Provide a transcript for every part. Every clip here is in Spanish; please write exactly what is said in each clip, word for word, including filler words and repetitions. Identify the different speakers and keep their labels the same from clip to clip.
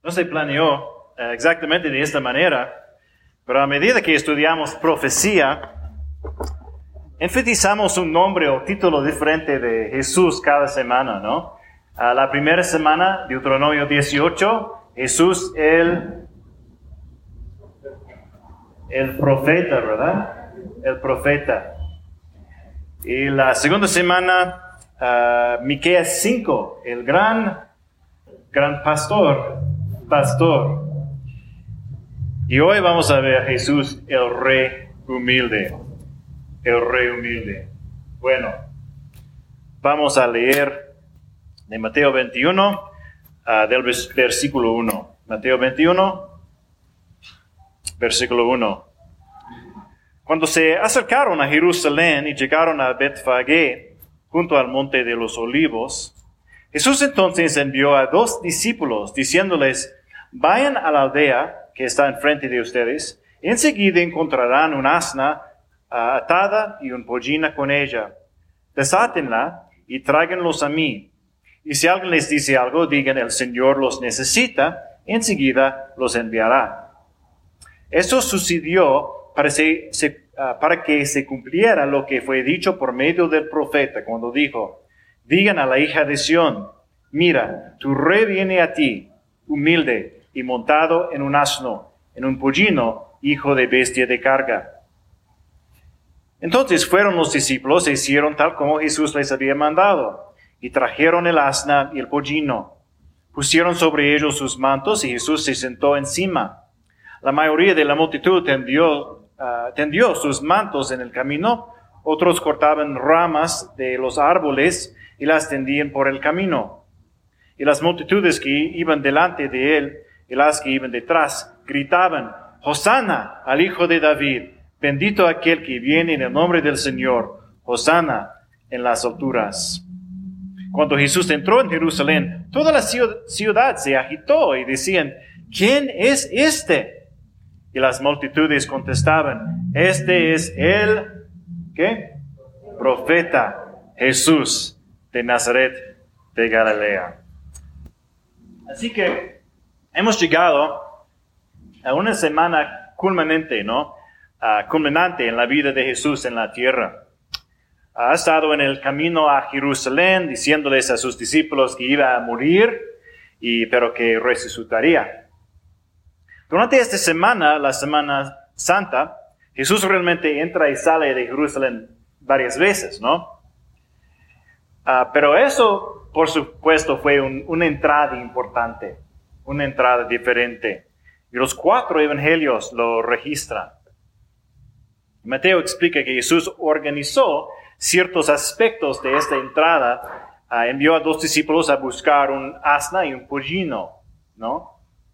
Speaker 1: No se planeó uh, exactamente de esta manera, pero a medida que estudiamos profecía, enfatizamos un nombre o título diferente de Jesús cada semana, ¿no? Uh, la primera semana, Deuteronomio dieciocho, Jesús el, el profeta, ¿verdad? El profeta. Y la segunda semana, uh, Miqueas cinco, el gran, gran pastor, pastor. Y hoy vamos a ver a Jesús, el rey humilde, el rey humilde. Bueno, vamos a leer de Mateo veintiuno, uh, del versículo uno. Mateo veintiuno, versículo uno. Cuando se acercaron a Jerusalén y llegaron a Betfagé, junto al monte de los olivos, Jesús entonces envió a dos discípulos, diciéndoles, vayan a la aldea que está enfrente de ustedes, y enseguida encontrarán un asna uh, atada y un pollina con ella. Desátenla y tráiganlos a mí. Y si alguien les dice algo, digan, el Señor los necesita, enseguida los enviará. Esto sucedió para, se, se, uh, para que se cumpliera lo que fue dicho por medio del profeta, cuando dijo, digan a la hija de Sión, mira, tu rey viene a ti, humilde y montado en un asno, en un pollino, hijo de bestia de carga. Entonces fueron los discípulos e hicieron tal como Jesús les había mandado, y trajeron el asna y el pollino. Pusieron sobre ellos sus mantos y Jesús se sentó encima. La mayoría de la multitud tendió, uh, tendió sus mantos en el camino, otros cortaban ramas de los árboles y las tendían por el camino. Y las multitudes que iban delante de él y las que iban detrás gritaban, Hosana al Hijo de David, bendito aquel que viene en el nombre del Señor, Hosana en las alturas. Cuando Jesús entró en Jerusalén, toda la ciudad se agitó y decían, ¿quién es este? Y las multitudes contestaban, este es el, ¿qué? Profeta Jesús de Nazaret de Galilea. Así que hemos llegado a una semana culminante, ¿no? Uh, culminante en la vida de Jesús en la tierra. Uh, ha estado en el camino a Jerusalén diciéndoles a sus discípulos que iba a morir, y, pero que resucitaría. Durante esta semana, la Semana Santa, Jesús realmente entra y sale de Jerusalén varias veces, ¿no? Uh, pero eso, por supuesto, fue un, una entrada importante, una entrada diferente. Y los cuatro evangelios lo registran. Mateo explica que Jesús organizó ciertos aspectos de esta entrada. Uh, envió a dos discípulos a buscar un asna y un pollino, ¿no?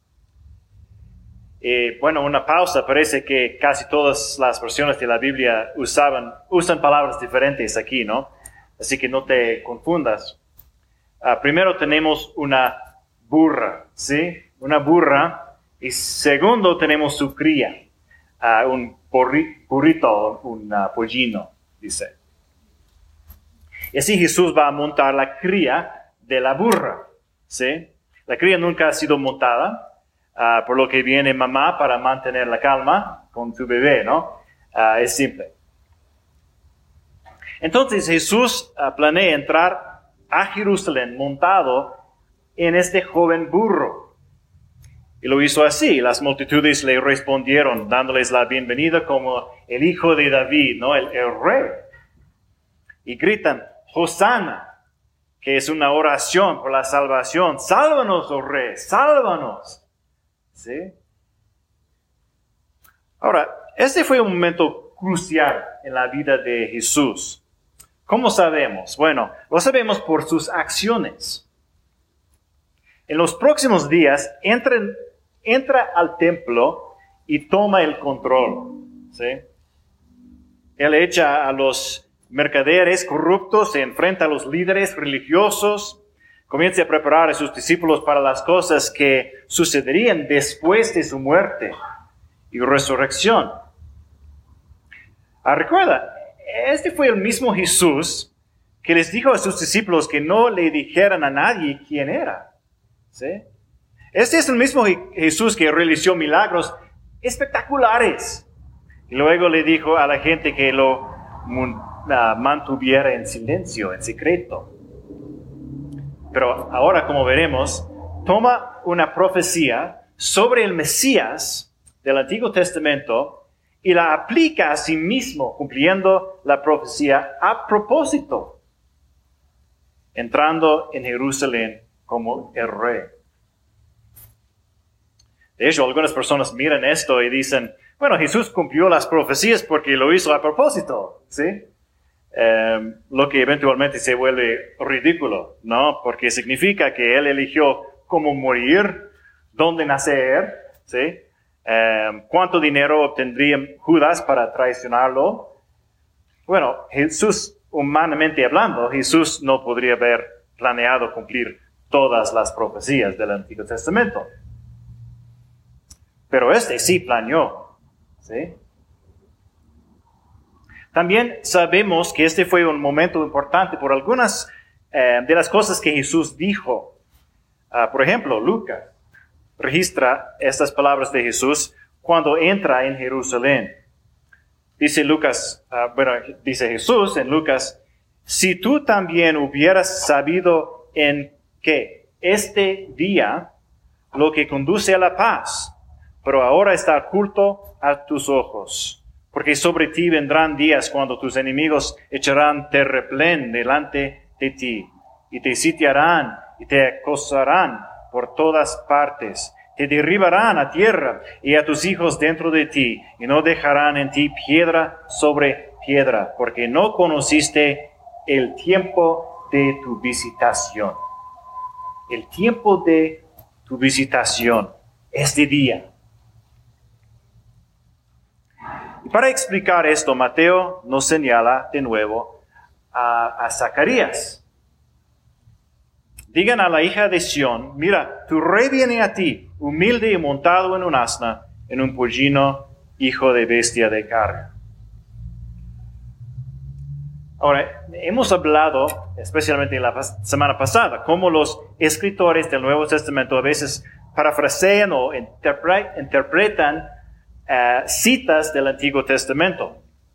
Speaker 1: Y bueno, una pausa, parece que casi todas las versiones de la Biblia usaban, usan palabras diferentes aquí, ¿no? Así que no te confundas. Uh, primero tenemos una burra, ¿sí? Una burra. Y segundo tenemos su cría, uh, un porri, burrito, un uh, pollino, dice. Y así Jesús va a montar la cría de la burra, ¿sí? La cría nunca ha sido montada, uh, por lo que viene mamá para mantener la calma con su bebé, ¿no? Uh, es simple. Entonces Jesús uh, planea entrar a Jerusalén montado en este joven burro. Y lo hizo así. Las multitudes le respondieron, dándoles la bienvenida como el Hijo de David, ¿no? El, el rey. Y gritan, Hosana, que es una oración por la salvación. Sálvanos, oh rey, sálvanos. ¿Sí? Ahora, este fue un momento crucial en la vida de Jesús. ¿Cómo sabemos? Bueno, lo sabemos por sus acciones. En los próximos días, entra, entra al templo y toma el control, ¿sí? Él echa a los mercaderes corruptos, se enfrenta a los líderes religiosos, comienza a preparar a sus discípulos para las cosas que sucederían después de su muerte y resurrección. Ah, recuerda, este fue el mismo Jesús que les dijo a sus discípulos que no le dijeran a nadie quién era, ¿sí? Este es el mismo Jesús que realizó milagros espectaculares. Y luego le dijo a la gente que lo uh, mantuviera en silencio, en secreto. Pero ahora, como veremos, toma una profecía sobre el Mesías del Antiguo Testamento y la aplica a sí mismo, cumpliendo la profecía a propósito, entrando en Jerusalén como el rey. De hecho, algunas personas miran esto y dicen, bueno, Jesús cumplió las profecías porque lo hizo a propósito, ¿sí? Eh, lo que eventualmente se vuelve ridículo, ¿no? Porque significa que Él eligió cómo morir, dónde nacer, ¿sí? Eh, cuánto dinero obtendría Judas para traicionarlo. Bueno, Jesús, humanamente hablando, Jesús no podría haber planeado cumplir todas las profecías del Antiguo Testamento. Pero este sí planeó, ¿sí? También sabemos que este fue un momento importante por algunas eh, de las cosas que Jesús dijo. Uh, por ejemplo, Lucas registra estas palabras de Jesús cuando entra en Jerusalén. Dice Lucas, uh, bueno, dice Jesús en Lucas, si tú también hubieras sabido en que este día lo que conduce a la paz, pero ahora está oculto a tus ojos, porque sobre ti vendrán días cuando tus enemigos echarán terraplén delante de ti, y te sitiarán y te acosarán por todas partes, te derribarán a tierra y a tus hijos dentro de ti, y no dejarán en ti piedra sobre piedra, porque no conociste el tiempo de tu visitación. El tiempo de tu visitación, este día. Y para explicar esto, Mateo nos señala de nuevo a, a Zacarías. Digan a la hija de Sión, mira, tu rey viene a ti, humilde y montado en un asna, en un pollino, hijo de bestia de carga. Ahora, hemos hablado, especialmente en la semana pasada, cómo los escritores del Nuevo Testamento a veces parafrasean o interpre- interpretan uh, citas del Antiguo Testamento.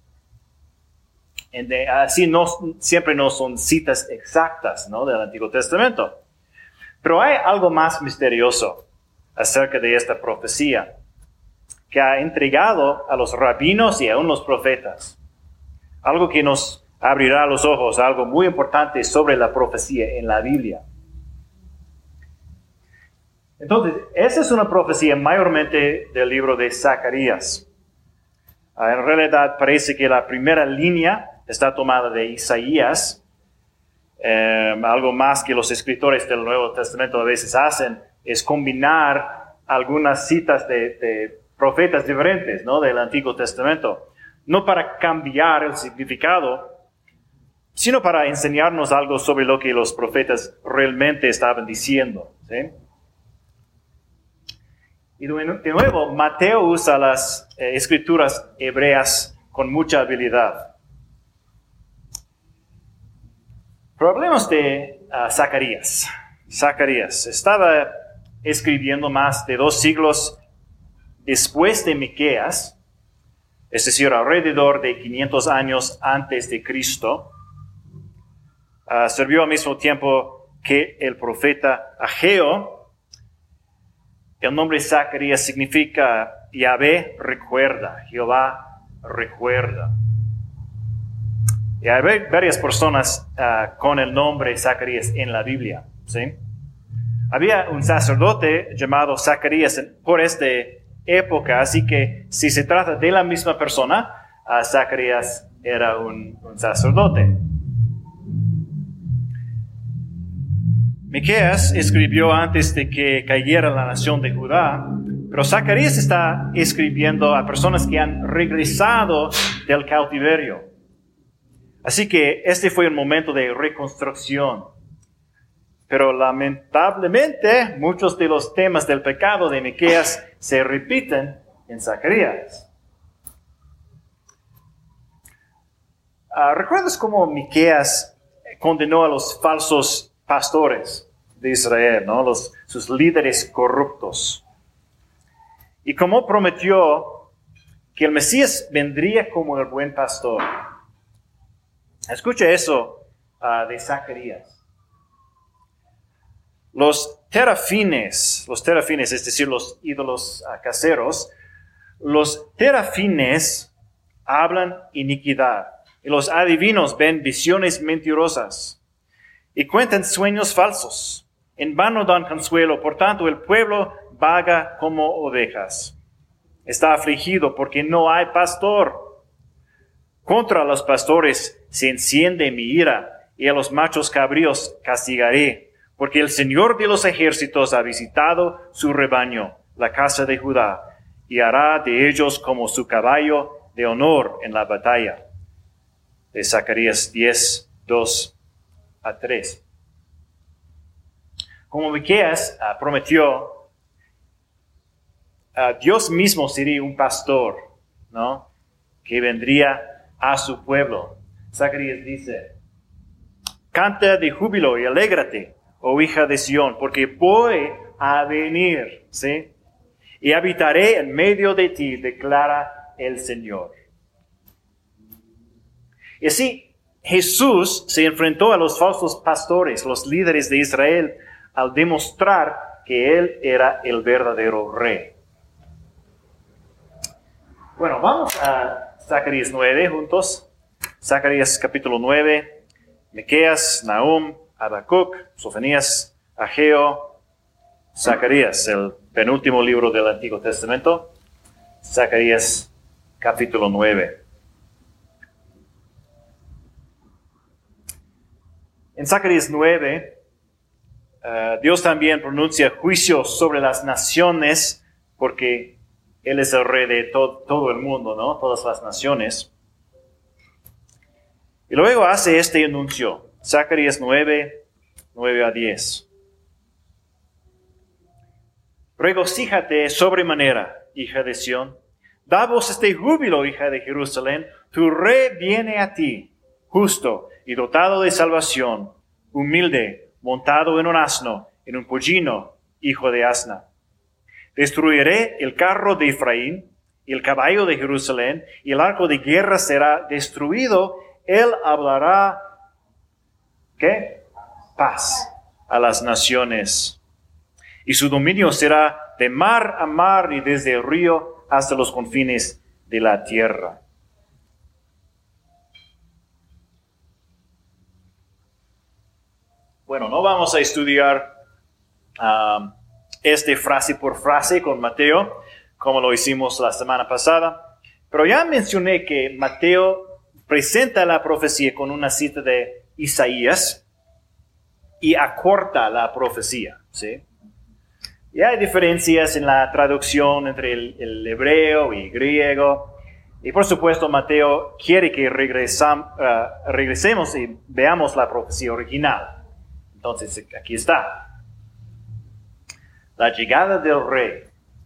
Speaker 1: De, así no, siempre no son citas exactas, ¿no?, del Antiguo Testamento. Pero hay algo más misterioso acerca de esta profecía que ha entregado a los rabinos y aún los profetas. Algo que nos abrirá los ojos, algo muy importante sobre la profecía en la Biblia. Entonces, esa es una profecía mayormente del libro de Zacarías. Uh, en realidad parece que la primera línea está tomada de Isaías, eh, algo más que los escritores del Nuevo Testamento a veces hacen, es combinar algunas citas de, de profetas diferentes, ¿no?, del Antiguo Testamento, no para cambiar el significado, sino para enseñarnos algo sobre lo que los profetas realmente estaban diciendo, ¿sí? Y de nuevo, Mateo usa las eh, escrituras hebreas con mucha habilidad. Pero hablemos de uh, Zacarías. Zacarías estaba escribiendo más de dos siglos después de Miqueas, es decir, alrededor de quinientos años antes de Cristo. Uh, sirvió al mismo tiempo que el profeta Ageo. El nombre Zacarías significa Yahvé recuerda, Jehová recuerda. Y hay varias personas uh, con el nombre Zacarías en la Biblia, ¿sí? Había un sacerdote llamado Zacarías por esta época, así que si se trata de la misma persona, uh, Zacarías era un, un sacerdote. Miqueas escribió antes de que cayera la nación de Judá, pero Zacarías está escribiendo a personas que han regresado del cautiverio. Así que este fue un momento de reconstrucción. Pero lamentablemente muchos de los temas del pecado de Miqueas se repiten en Zacarías. Uh, ¿Recuerdas cómo Miqueas condenó a los falsos pastores? de Israel, ¿no? Los, sus líderes corruptos. Y como prometió que el Mesías vendría como el buen pastor. Escucha eso uh, de Zacarías. Los terafines, los terafines, es decir, los ídolos uh, caseros, los terafines hablan iniquidad y los adivinos ven visiones mentirosas y cuentan sueños falsos. En vano dan consuelo, por tanto el pueblo vaga como ovejas. Está afligido porque no hay pastor. Contra los pastores se enciende mi ira y a los machos cabríos castigaré, porque el Señor de los ejércitos ha visitado su rebaño, la casa de Judá, y hará de ellos como su caballo de honor en la batalla. De Zacarías diez, dos a tres. Como Miqueas uh, prometió, uh, Dios mismo sería un pastor, ¿no? Que vendría a su pueblo. Zacarías dice, canta de júbilo y alégrate, oh hija de Sión, porque voy a venir, ¿sí? Y habitaré en medio de ti, declara el Señor. Y así, Jesús se enfrentó a los falsos pastores, los líderes de Israel, al demostrar que Él era el verdadero rey. Bueno, vamos a Zacarías nueve juntos. Zacarías capítulo nueve, Miqueas, Nahum, Habacuc, Sofonías, Ageo, Zacarías, el penúltimo libro del Antiguo Testamento. Zacarías capítulo nueve. En Zacarías nueve, uh, Dios también pronuncia juicio sobre las naciones, porque Él es el rey de to- todo el mundo, ¿no? Todas las naciones. Y luego hace este anuncio, Zacarías nueve, nueve a diez. Regocíjate sobremanera, hija de Sión. Da voces de júbilo, hija de Jerusalén. Tu rey viene a ti, justo y dotado de salvación, humilde, montado en un asno, en un pollino, hijo de asna. Destruiré el carro de Efraín y el caballo de Jerusalén, y el arco de guerra será destruido. Él hablará, ¿qué? Paz a las naciones. Y su dominio será de mar a mar y desde el río hasta los confines de la tierra. Bueno, no vamos a estudiar um, este frase por frase con Mateo, como lo hicimos la semana pasada, pero ya mencioné que Mateo presenta la profecía con una cita de Isaías y acorta la profecía, ¿sí? Y hay diferencias en la traducción entre el, el hebreo y griego. Y por supuesto, Mateo quiere que regresam, uh, regresemos y veamos la profecía original. Entonces, aquí está. La llegada del rey.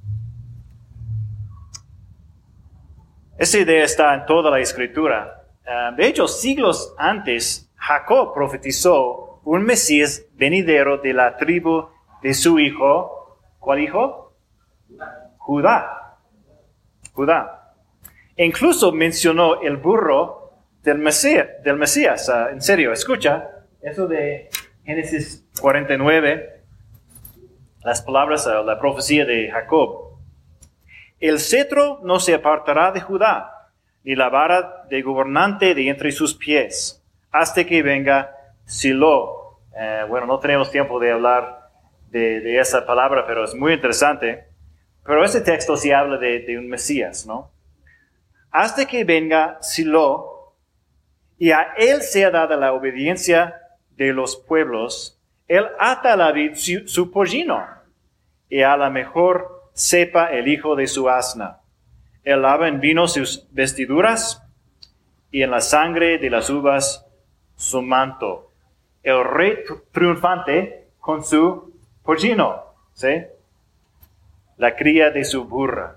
Speaker 1: Esa idea está en toda la Escritura. Uh, de hecho, siglos antes, Jacob profetizó un Mesías venidero de la tribu de su hijo. ¿Cuál hijo? Judá. Judá. E incluso mencionó el burro del Mesías. Del Mesías. Uh, en serio, escucha eso de Génesis cuarenta y nueve, las palabras, uh, la profecía de Jacob. El cetro no se apartará de Judá, ni la vara de gobernante de entre sus pies, hasta que venga Silo. Uh, bueno, no tenemos tiempo de hablar De, de esa palabra, pero es muy interesante. Pero ese texto sí habla de, de un Mesías, ¿no? Hasta que venga Silo, y a él sea dada la obediencia de los pueblos, él ata a la vid su, su pollino, y a la mejor cepa el hijo de su asna. Él lava en vino sus vestiduras, y en la sangre de las uvas su manto. El rey triunfante con su pollino, ¿sí? La cría de su burra.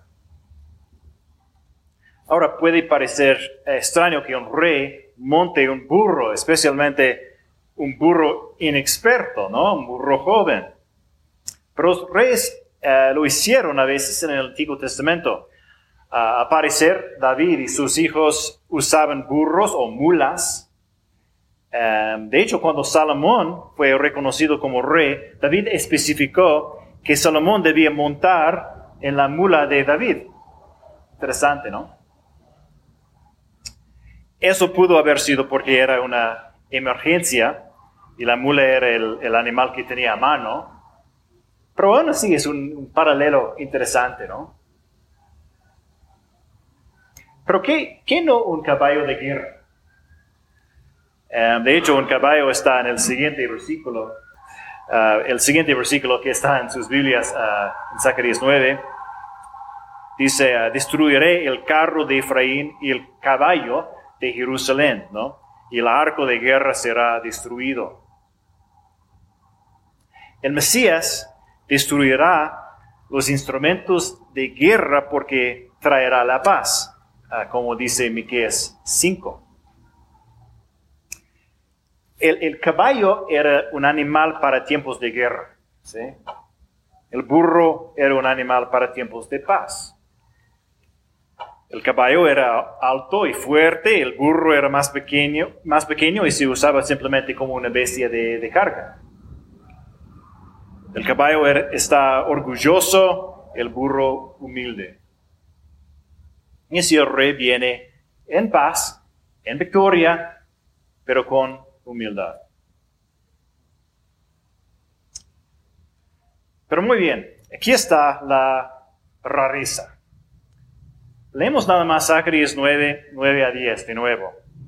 Speaker 1: Ahora puede parecer extraño que un rey monte un burro, especialmente un burro inexperto, ¿no? Un burro joven. Pero los reyes uh, lo hicieron a veces en el Antiguo Testamento. Uh, al parecer, David y sus hijos usaban burros o mulas. Um, de hecho, cuando Salomón fue reconocido como rey, David especificó que Salomón debía montar en la mula de David. Interesante, ¿no? Eso pudo haber sido porque era una emergencia y la mula era el, el animal que tenía a mano. Pero aún así es un, un paralelo interesante, ¿no? Pero ¿qué, qué no un caballo de guerra? Um, de hecho, un caballo está en el siguiente versículo. Uh, el siguiente versículo que está en sus Biblias, uh, en Zacarías nueve, dice, uh, destruiré el carro de Efraín y el caballo de Jerusalén, ¿no? Y el arco de guerra será destruido. El Mesías destruirá los instrumentos de guerra porque traerá la paz, uh, como dice Miqueas cinco. El, el caballo era un animal para tiempos de guerra, ¿sí? El burro era un animal para tiempos de paz. El caballo era alto y fuerte, el burro era más pequeño, más pequeño y se usaba simplemente como una bestia de, de carga. El caballo era, está orgulloso, el burro humilde. Y así el rey viene en paz, en victoria, pero con humildad. Pero muy bien, aquí está la rareza. Leemos nada más Zacarías nueve, nueve a diez de nuevo.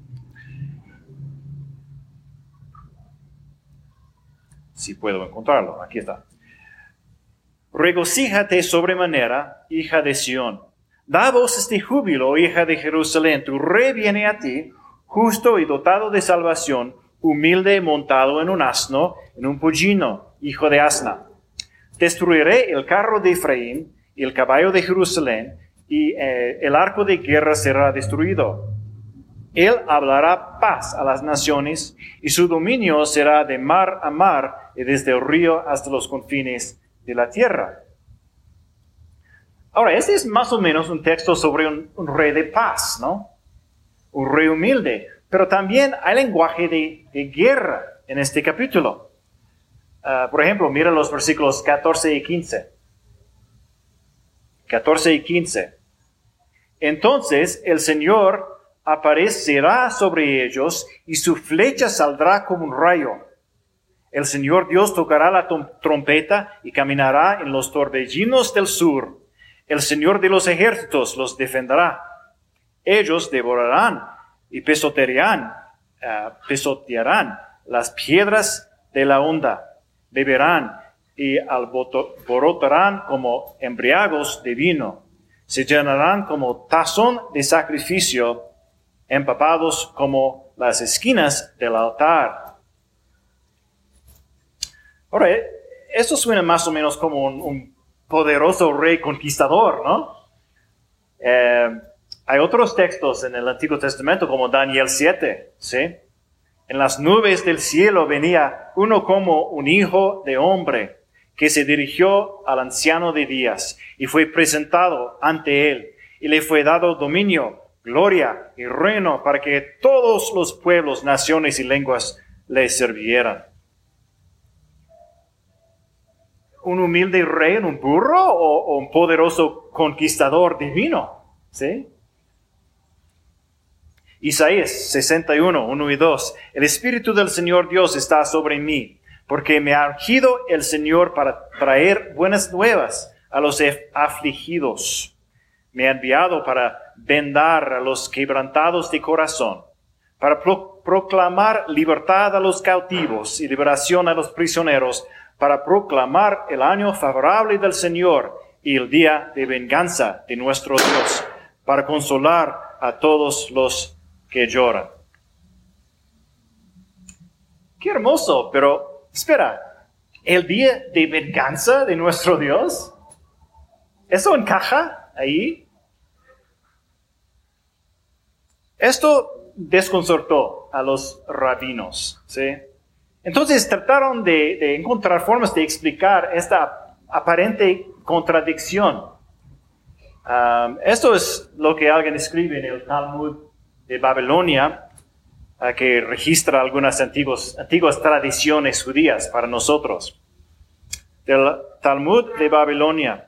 Speaker 1: Si puedo encontrarlo, aquí está. Regocíjate sobremanera, hija de Sión. Da voces de júbilo, hija de Jerusalén. Tu rey viene a ti, justo y dotado de salvación, humilde, montado en un asno, en un pollino, hijo de asna. Destruiré el carro de Efraín y el caballo de Jerusalén, y eh, el arco de guerra será destruido. Él hablará paz a las naciones, y su dominio será de mar a mar, y desde el río hasta los confines de la tierra. Ahora, este es más o menos un texto sobre un, un rey de paz, ¿no? Un rey humilde. Pero también hay lenguaje de, de guerra en este capítulo. Uh, por ejemplo, mira los versículos catorce y quince. catorce y quince. Entonces el Señor aparecerá sobre ellos y su flecha saldrá como un rayo. El Señor Dios tocará la trompeta y caminará en los torbellinos del sur. El Señor de los ejércitos los defenderá. Ellos devorarán y pisotearán, uh, pisotearán las piedras de la onda. Beberán y alborotarán como embriagos de vino. Se llenarán como tazón de sacrificio, empapados como las esquinas del altar. Ahora, esto suena más o menos como un, un poderoso rey conquistador, ¿no? Eh, hay otros textos en el Antiguo Testamento como Daniel siete, ¿sí? En las nubes del cielo venía uno como un hijo de hombre, que se dirigió al anciano de días y fue presentado ante él, y le fue dado dominio, gloria y reino para que todos los pueblos, naciones y lenguas le sirvieran. ¿Un humilde rey en un burro o, o un poderoso conquistador divino? ¿Sí? Isaías sesenta y uno, uno y dos. El Espíritu del Señor Dios está sobre mí, porque me ha ungido el Señor para traer buenas nuevas a los afligidos. Me ha enviado para vendar a los quebrantados de corazón, para pro- proclamar libertad a los cautivos y liberación a los prisioneros, para proclamar el año favorable del Señor y el día de venganza de nuestro Dios, para consolar a todos los que lloran. Qué hermoso, pero espera, ¿el día de venganza de nuestro Dios? ¿Eso encaja ahí? Esto desconcertó a los rabinos, ¿sí? Entonces trataron de, de encontrar formas de explicar esta aparente contradicción. Um, esto es lo que alguien escribe en el Talmud de Babilonia, uh, que registra algunas antiguos, antiguas tradiciones judías para nosotros. Del Talmud de Babilonia.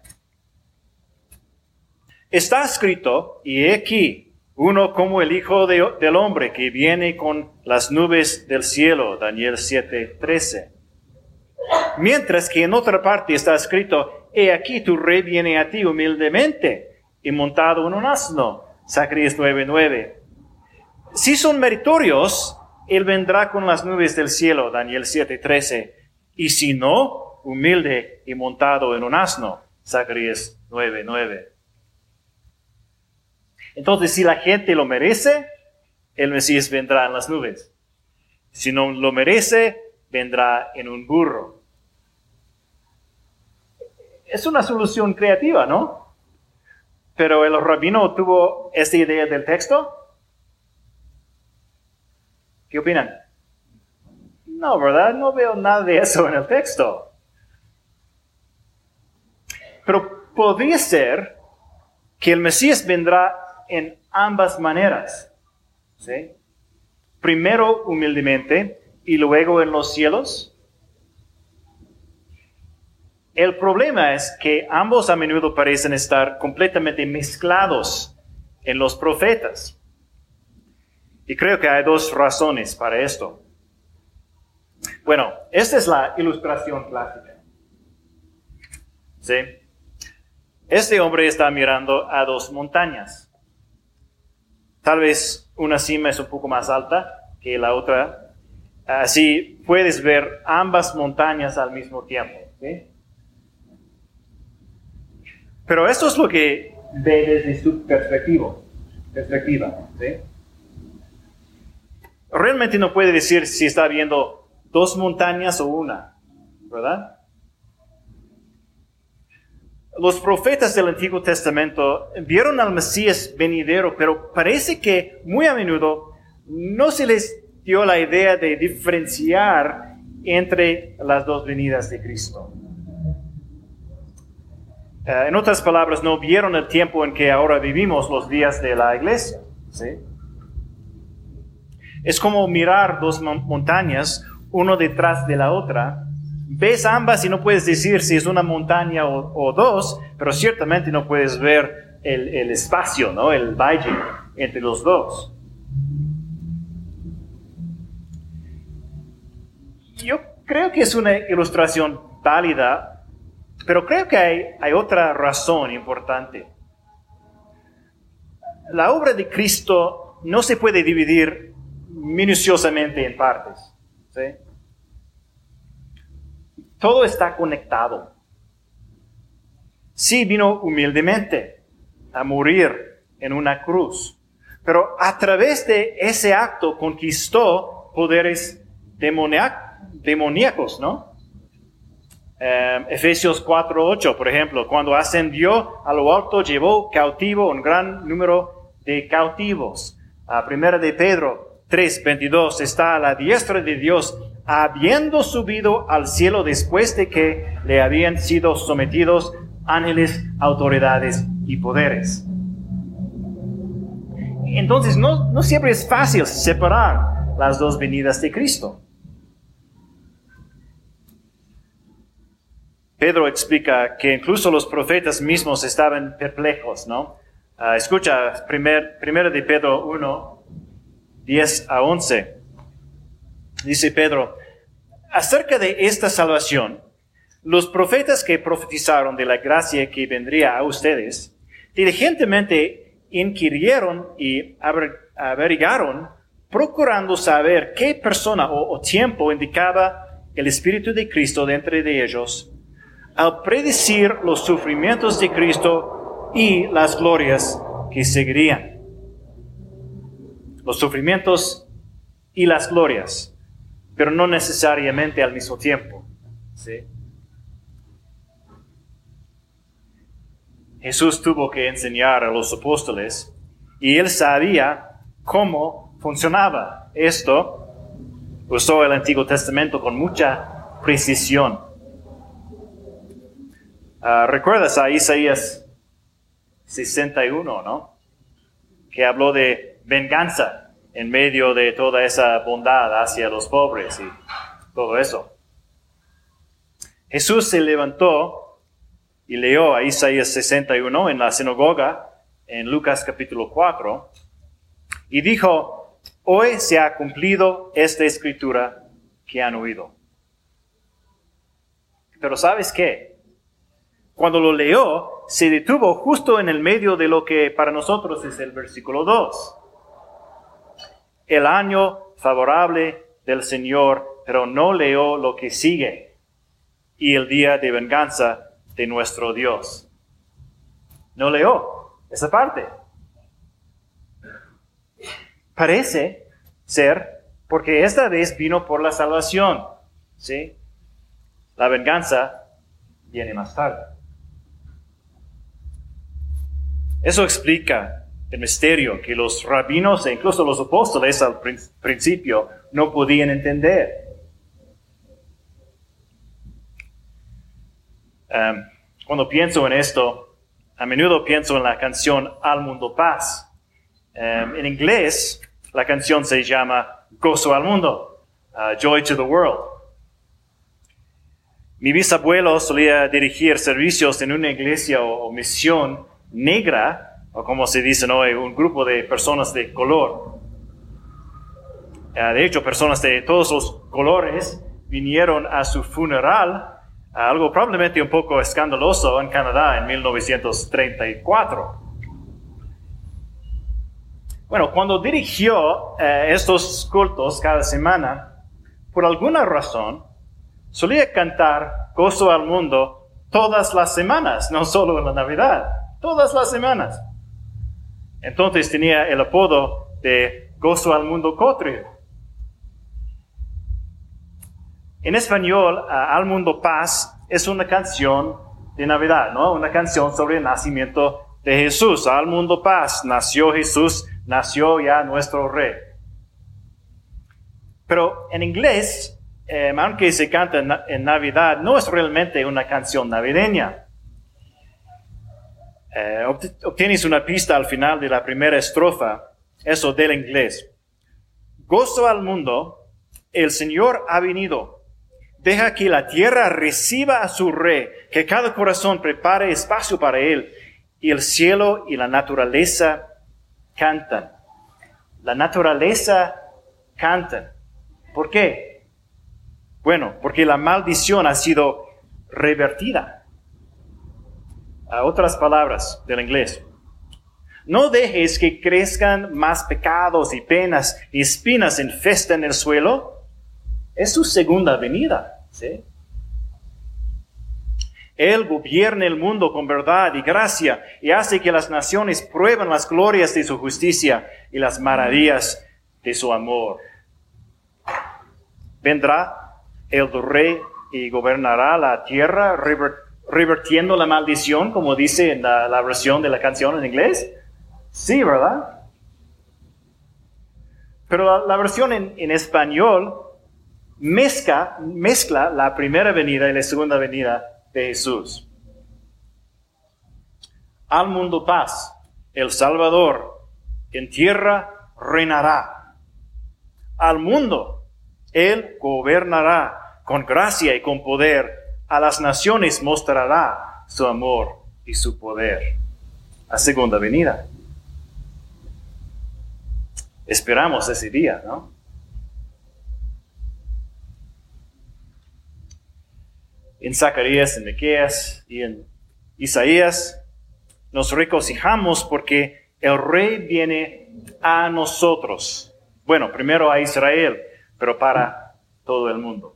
Speaker 1: Está escrito, y he aquí, uno como el Hijo de, del Hombre que viene con las nubes del cielo, Daniel siete, trece. Mientras que en otra parte está escrito, he aquí tu rey viene a ti humildemente y montado en un asno, Zacarías nueve, nueve. Si son meritorios, él vendrá con las nubes del cielo, Daniel siete, trece. Y si no, humilde y montado en un asno, Zacarías nueve, nueve. Entonces, si la gente lo merece, el Mesías vendrá en las nubes. Si no lo merece, vendrá en un burro. Es una solución creativa, ¿no? Pero el rabino tuvo esta idea del texto. ¿Qué opinan? No, ¿verdad? No veo nada de eso en el texto. Pero podría ser que el Mesías vendrá en ambas maneras, ¿sí? Primero humildemente y luego en los cielos. El problema es que ambos a menudo parecen estar completamente mezclados en los profetas. Y creo que hay dos razones para esto. Bueno, esta es la ilustración clásica, ¿sí? Este hombre está mirando a dos montañas. Tal vez una cima es un poco más alta que la otra. Así puedes ver ambas montañas al mismo tiempo, ¿sí? Pero esto es lo que ve desde su perspectiva. perspectiva ¿sí? Realmente no puede decir si está viendo dos montañas o una, ¿verdad? Los profetas del Antiguo Testamento vieron al Mesías venidero, pero parece que muy a menudo no se les dio la idea de diferenciar entre las dos venidas de Cristo. Uh, en otras palabras, no vieron el tiempo en que ahora vivimos, los días de la iglesia, ¿sí? Es como mirar dos montañas, uno detrás de la otra. Ves ambas y no puedes decir si es una montaña o, o dos, pero ciertamente no puedes ver el, el espacio, ¿no? El valle entre los dos. Yo creo que es una ilustración válida, pero creo que hay, hay otra razón importante. La obra de Cristo no se puede dividir minuciosamente en partes, ¿sí? Todo está conectado. Sí, vino humildemente a morir en una cruz, pero a través de ese acto conquistó poderes demoníacos, ¿no? Um, Efesios cuatro, ocho, por ejemplo, cuando ascendió a lo alto, llevó cautivo un gran número de cautivos. Uh, primera de Pedro tres, veintidós, está a la diestra de Dios, habiendo subido al cielo después de que le habían sido sometidos ángeles, autoridades y poderes. Entonces, no, no siempre es fácil separar las dos venidas de Cristo. Pedro explica que incluso los profetas mismos estaban perplejos, ¿no? Uh, escucha, primer, primero de Pedro uno, diez a once. Dice Pedro, acerca de esta salvación, los profetas que profetizaron de la gracia que vendría a ustedes, diligentemente inquirieron y averiguaron, procurando saber qué persona o, o tiempo indicaba el Espíritu de Cristo dentro de ellos, al predecir los sufrimientos de Cristo y las glorias que seguirían. Los sufrimientos y las glorias, pero no necesariamente al mismo tiempo, ¿sí? Jesús tuvo que enseñar a los apóstoles y él sabía cómo funcionaba esto usó el Antiguo Testamento con mucha precisión. Uh, ¿Recuerdas a Isaías sesenta y uno, no? Que habló de venganza en medio de toda esa bondad hacia los pobres y todo eso. Jesús se levantó y leyó a Isaías sesenta y uno en la sinagoga en Lucas capítulo cuatro y dijo: hoy se ha cumplido esta escritura que han oído. Pero ¿sabes qué? Cuando lo leyó, se detuvo justo en el medio de lo que para nosotros es el versículo dos. El año favorable del Señor, pero no leyó lo que sigue. Y el día de venganza de nuestro Dios. No leyó esa parte. Parece ser porque esta vez vino por la salvación, ¿sí? La venganza viene más tarde. Eso explica el misterio que los rabinos e incluso los apóstoles al principio no podían entender. Um, cuando pienso en esto, a menudo pienso en la canción Al Mundo Paz. Um, en inglés, la canción se llama Gozo al Mundo, uh, Joy to the World. Mi bisabuelo solía dirigir servicios en una iglesia o, o misión negra, o como se dice hoy, un grupo de personas de color. Uh, de hecho, personas de todos los colores vinieron a su funeral, uh, algo probablemente un poco escandaloso en Canadá en mil novecientos treinta y cuatro. Bueno, cuando dirigió uh, estos cultos cada semana, por alguna razón, solía cantar Gozo al Mundo todas las semanas, no solo en la Navidad. Todas las semanas. Entonces tenía el apodo de Gozo al Mundo Cotri. En español, uh, Al Mundo Paz es una canción de Navidad, ¿no? Una canción sobre el nacimiento de Jesús. Al Mundo Paz, nació Jesús, nació ya nuestro Rey. Pero en inglés, eh, aunque se canta en, en Navidad, no es realmente una canción navideña. Eh, obtienes una pista al final de la primera estrofa, eso del inglés. Gozo al mundo, el Señor ha venido. Deja que la tierra reciba a su Rey, que cada corazón prepare espacio para Él, y el cielo y la naturaleza cantan. La naturaleza cantan. ¿Por qué? Bueno, porque la maldición ha sido revertida. A otras palabras del inglés. No dejes que crezcan más pecados y penas y espinas infesten el suelo. Es su segunda venida, ¿sí? Él gobierna el mundo con verdad y gracia y hace que las naciones prueben las glorias de su justicia y las maravillas de su amor. Vendrá el Rey y gobernará la tierra revertiendo la maldición, como dice en la, la versión de la canción en inglés. Sí, ¿verdad? Pero la, la versión en, en español mezcla, mezcla la primera venida y la segunda venida de Jesús. Al mundo paz, el Salvador en tierra reinará. Al mundo, Él gobernará con gracia y con poder. A las naciones mostrará su amor y su poder. La segunda venida. Esperamos ese día, ¿no? En Zacarías, en Miqueas y en Isaías nos regocijamos porque el Rey viene a nosotros. Bueno, primero a Israel, pero para todo el mundo.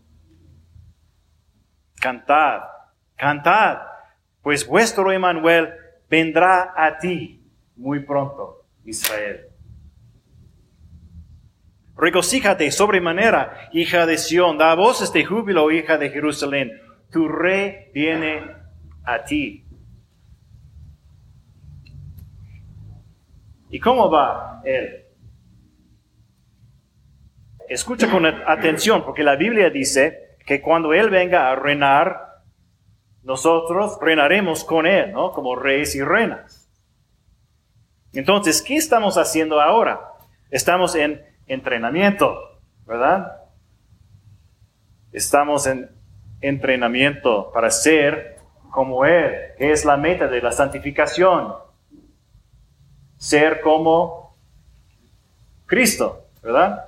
Speaker 1: Cantad, cantad, pues vuestro Emmanuel vendrá a ti muy pronto, Israel. Regocíjate sobremanera, hija de Sión, da voces de júbilo, hija de Jerusalén. Tu Rey viene a ti. ¿Y cómo va Él? escucha con atención, porque la Biblia dice que cuando Él venga a reinar, nosotros reinaremos con Él, ¿no? Como reyes y reinas. Entonces, ¿qué estamos haciendo ahora? Estamos en entrenamiento, ¿verdad? Estamos en entrenamiento para ser como Él, que es la meta de la santificación. Ser como Cristo, ¿verdad?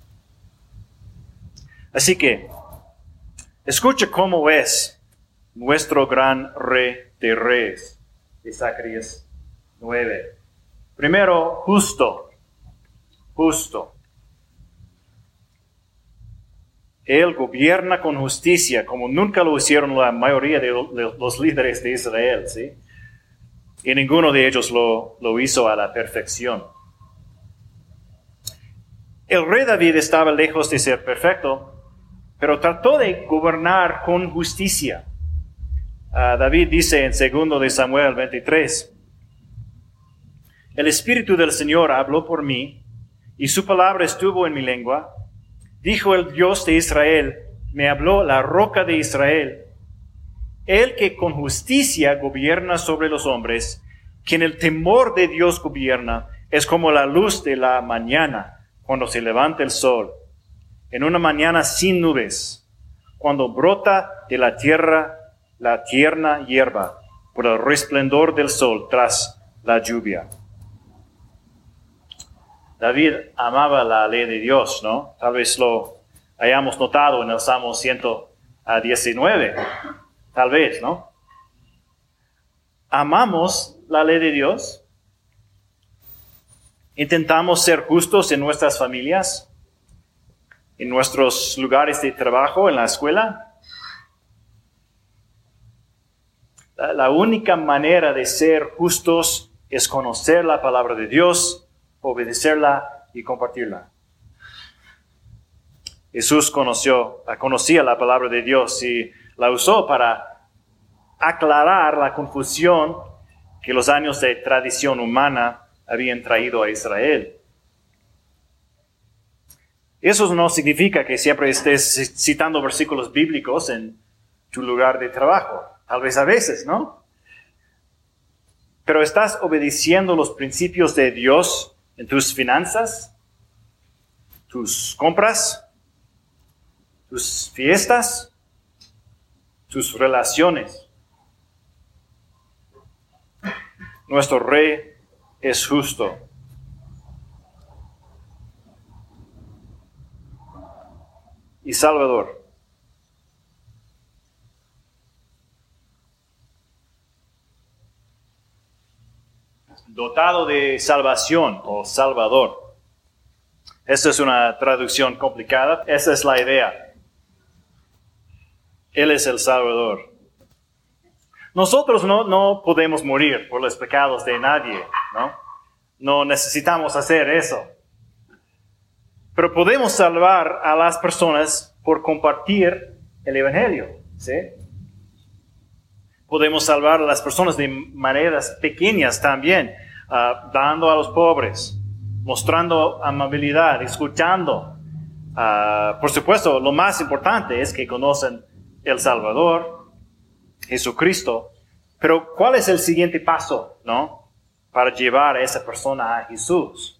Speaker 1: Así que, escucha cómo es nuestro gran Rey de Reyes, de Zacarías nueve. Primero, justo, justo. Él gobierna con justicia, como nunca lo hicieron la mayoría de los líderes de Israel, ¿sí? Y ninguno de ellos lo, lo hizo a la perfección. El rey David estaba lejos de ser perfecto, pero trató de gobernar con justicia. Uh, David dice en segundo de Samuel veintitrés, el Espíritu del Señor habló por mí, y su palabra estuvo en mi lengua. Dijo el Dios de Israel, me habló la roca de Israel, el que con justicia gobierna sobre los hombres, quien el temor de Dios gobierna, es como la luz de la mañana, cuando se levanta el sol, en una mañana sin nubes, cuando brota de la tierra la tierna hierba, por el resplendor del sol tras la lluvia. David amaba la ley de Dios, ¿no? Tal vez lo hayamos notado en el Salmo ciento diecinueve, tal vez, ¿no? ¿Amamos la ley de Dios? ¿Intentamos ser justos en nuestras familias? ¿En nuestros lugares de trabajo, en la escuela? La, la única manera de ser justos es conocer la palabra de Dios, obedecerla y compartirla. Jesús conoció, conocía la palabra de Dios y la usó para aclarar la confusión que los años de tradición humana habían traído a Israel. Eso no significa que siempre estés citando versículos bíblicos en tu lugar de trabajo. Tal vez a veces, ¿no? Pero ¿estás obedeciendo los principios de Dios en tus finanzas, tus compras, tus fiestas, tus relaciones? Nuestro Rey es justo. Y Salvador. Dotado de salvación o Salvador. Esta es una traducción complicada. Esa es la idea. Él es el Salvador. Nosotros no, no podemos morir por los pecados de nadie, ¿no? No necesitamos hacer eso. Pero podemos salvar a las personas por compartir el Evangelio, ¿sí? Podemos salvar a las personas de maneras pequeñas también, uh, dando a los pobres, mostrando amabilidad, escuchando. Uh, por supuesto, lo más importante es que conocen el Salvador, Jesucristo. Pero ¿cuál es el siguiente paso, no? Para llevar a esa persona a Jesús.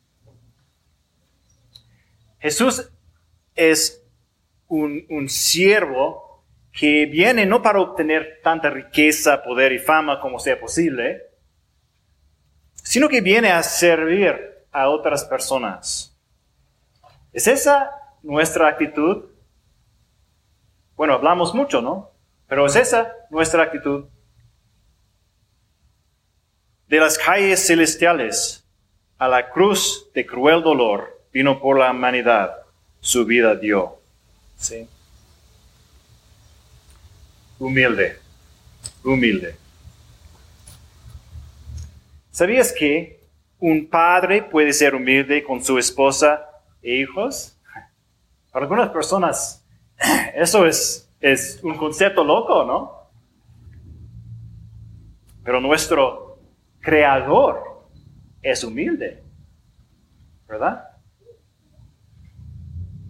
Speaker 1: Jesús es un, un siervo que viene no para obtener tanta riqueza, poder y fama como sea posible, sino que viene a servir a otras personas. ¿Es esa nuestra actitud? Bueno, hablamos mucho, ¿no? Pero ¿es esa nuestra actitud? De las calles celestiales a la cruz de cruel dolor, vino por la humanidad, su vida dio. ¿Sí? Humilde, humilde. ¿Sabías que un padre puede ser humilde con su esposa e hijos? Para algunas personas, eso es, es un concepto loco, ¿no? Pero nuestro Creador es humilde, ¿verdad?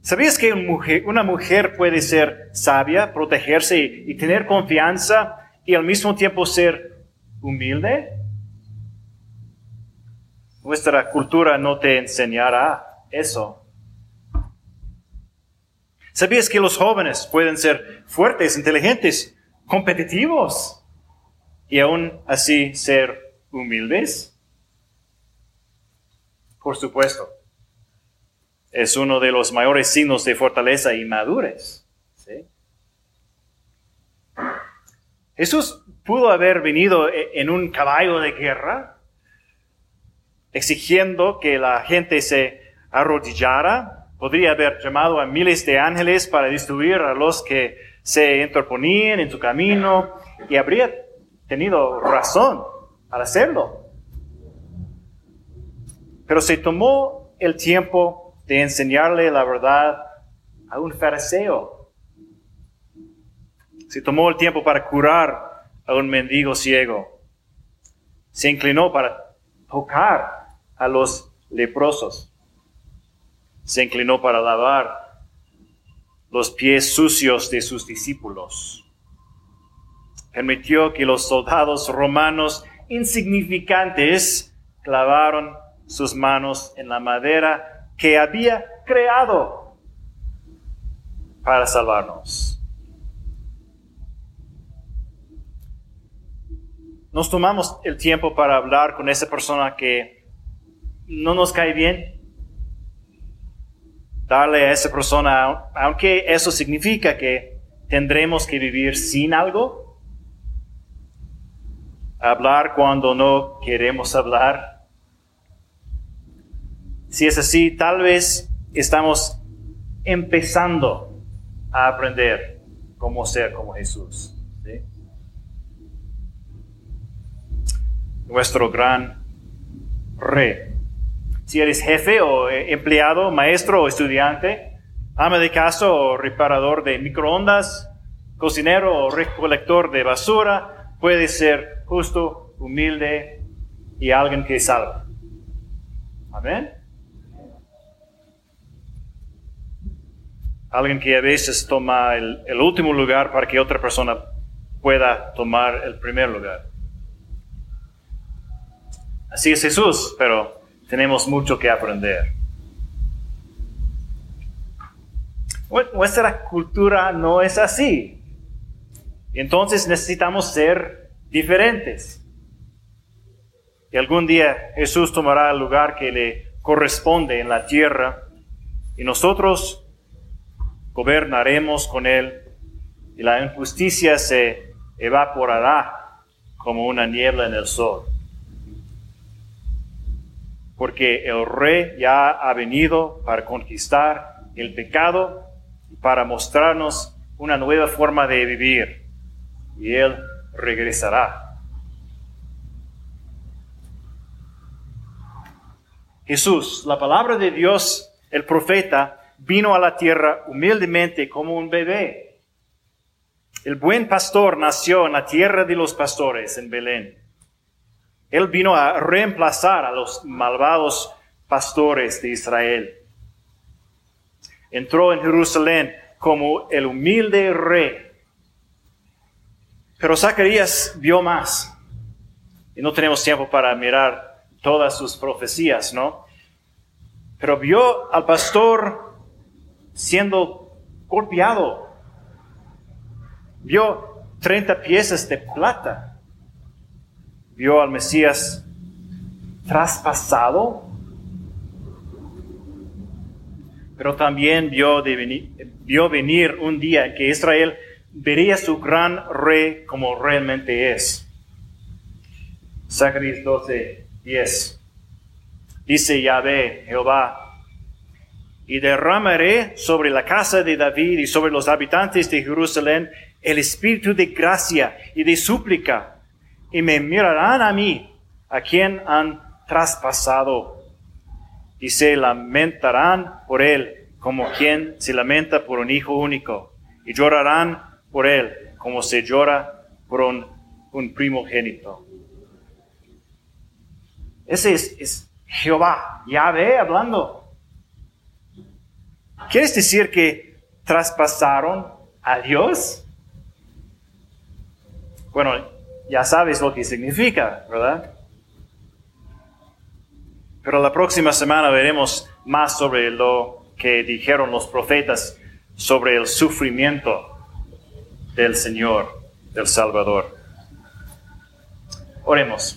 Speaker 1: ¿Sabías que una mujer, una mujer puede ser sabia, protegerse y, y tener confianza y al mismo tiempo ser humilde? Nuestra cultura no te enseñará eso. ¿Sabías que los jóvenes pueden ser fuertes, inteligentes, competitivos y aún así ser humildes? Por supuesto. Es uno de los mayores signos de fortaleza y madurez. ¿Sí? Jesús pudo haber venido en un caballo de guerra, exigiendo que la gente se arrodillara. Podría haber llamado a miles de ángeles para destruir a los que se interponían en su camino y habría tenido razón al hacerlo. Pero se tomó el tiempo de enseñarle la verdad a un fariseo. Se tomó el tiempo para curar a un mendigo ciego. Se inclinó para tocar a los leprosos. Se inclinó para lavar los pies sucios de sus discípulos. Permitió que los soldados romanos insignificantes clavaron sus manos en la madera que había creado para salvarnos. Nos tomamos el tiempo para hablar con esa persona que no nos cae bien. Darle a esa persona, aunque eso significa que tendremos que vivir sin algo. Hablar cuando no queremos hablar. Si es así, tal vez estamos empezando a aprender cómo ser como Jesús. ¿Sí? Nuestro gran Rey. Si eres jefe o empleado, maestro o estudiante, ama de casa o reparador de microondas, cocinero o recolector de basura, puedes ser justo, humilde y alguien que salva. Amén. Alguien que a veces toma el, el último lugar para que otra persona pueda tomar el primer lugar. Así es Jesús, pero tenemos mucho que aprender. Nuestra cultura no es así. Entonces necesitamos ser diferentes. Y algún día Jesús tomará el lugar que le corresponde en la tierra y nosotros gobernaremos con Él y la injusticia se evaporará como una niebla en el sol. Porque el Rey ya ha venido para conquistar el pecado y para mostrarnos una nueva forma de vivir. Y Él regresará. Jesús, la palabra de Dios, el profeta, vino a la tierra humildemente como un bebé. El buen pastor nació en la tierra de los pastores, en Belén. Él vino a reemplazar a los malvados pastores de Israel. Entró en Jerusalén como el humilde rey. Pero Zacarías vio más. Y no tenemos tiempo para mirar todas sus profecías, ¿no? Pero vio al pastor siendo golpeado. Vio treinta piezas de plata. Vio al Mesías traspasado, pero también vio, de venir, vio venir un día en que Israel vería a su gran rey como realmente es. Zacarías doce, diez. Dice Yahvé, Jehová, y derramaré sobre la casa de David y sobre los habitantes de Jerusalén el espíritu de gracia y de súplica, y me mirarán a mí, a quien han traspasado, y se lamentarán por él, como quien se lamenta por un hijo único, y llorarán por él, como se llora por un, un primogénito. Ese es, es Jehová, Yahvé hablando. ¿Quieres decir que traspasaron a Dios? Bueno, ya sabes lo que significa, ¿verdad? Pero la próxima semana veremos más sobre lo que dijeron los profetas sobre el sufrimiento del Señor, del Salvador. Oremos.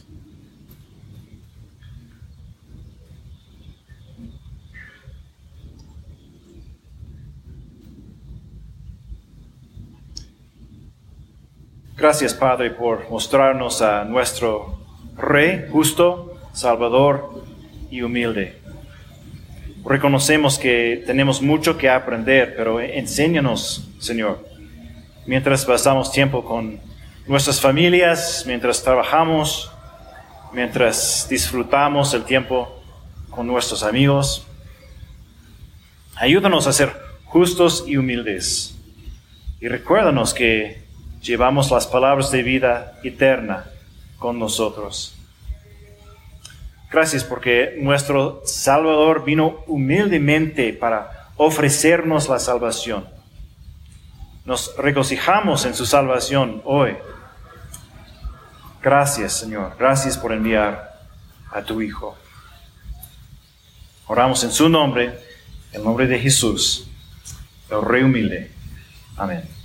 Speaker 1: Gracias, Padre, por mostrarnos a nuestro Rey justo, Salvador y humilde. Reconocemos que tenemos mucho que aprender, pero enséñanos, Señor, mientras pasamos tiempo con nuestras familias, mientras trabajamos, mientras disfrutamos el tiempo con nuestros amigos. Ayúdanos a ser justos y humildes. Y recuérdanos que llevamos las palabras de vida eterna con nosotros. Gracias porque nuestro Salvador vino humildemente para ofrecernos la salvación. Nos regocijamos en su salvación hoy. Gracias, Señor. Gracias por enviar a tu Hijo. Oramos en su nombre, en el nombre de Jesús, el Rey humilde. Amén.